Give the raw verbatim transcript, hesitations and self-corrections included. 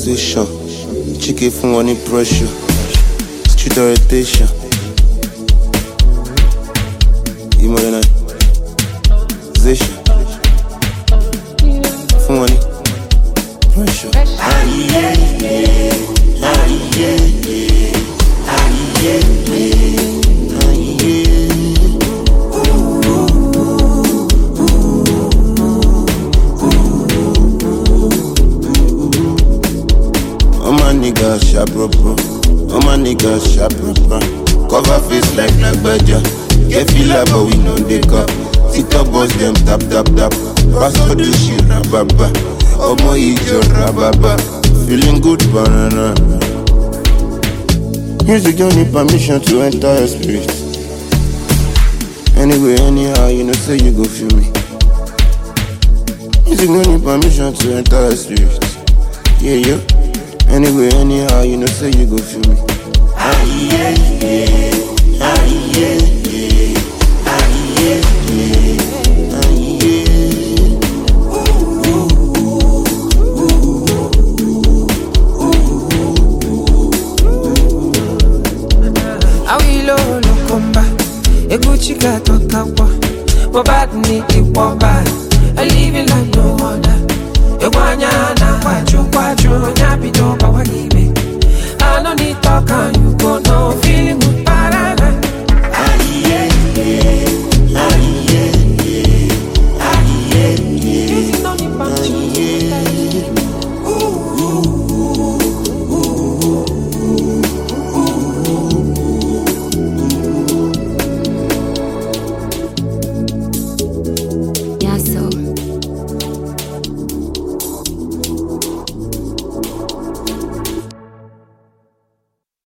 orientation. Chicken from money pressure. Street orientation. Modernization. For money pressure. Ah, yeah, yeah. Ah, yeah, yeah. Ah, yeah, yeah. Ah, yeah. All my niggas sharp proper. All my niggas sharp proper. Cover face like Nagbaja. Get feel like but we know they cup. TikTok boss them tap tap tap. Pass all the shit rababa. Omo ijo rababa. Feeling good banana. Music don't need permission to enter your spirit. Anyway, anyhow, you know say you go feel me. Music don't need permission to enter your spirit. Yeah, yeah. Anyway, anyhow, you know say you go feel me. Ah, yeah, yeah. Ah, yeah, yeah. Ah, yeah, yeah. Ah, yeah. Awilo lo komba, eguchi gato kawa. Bobad ni iwaba, a living like no other. Ewanya na kwachu kwachu, nyapi do bawa gibe.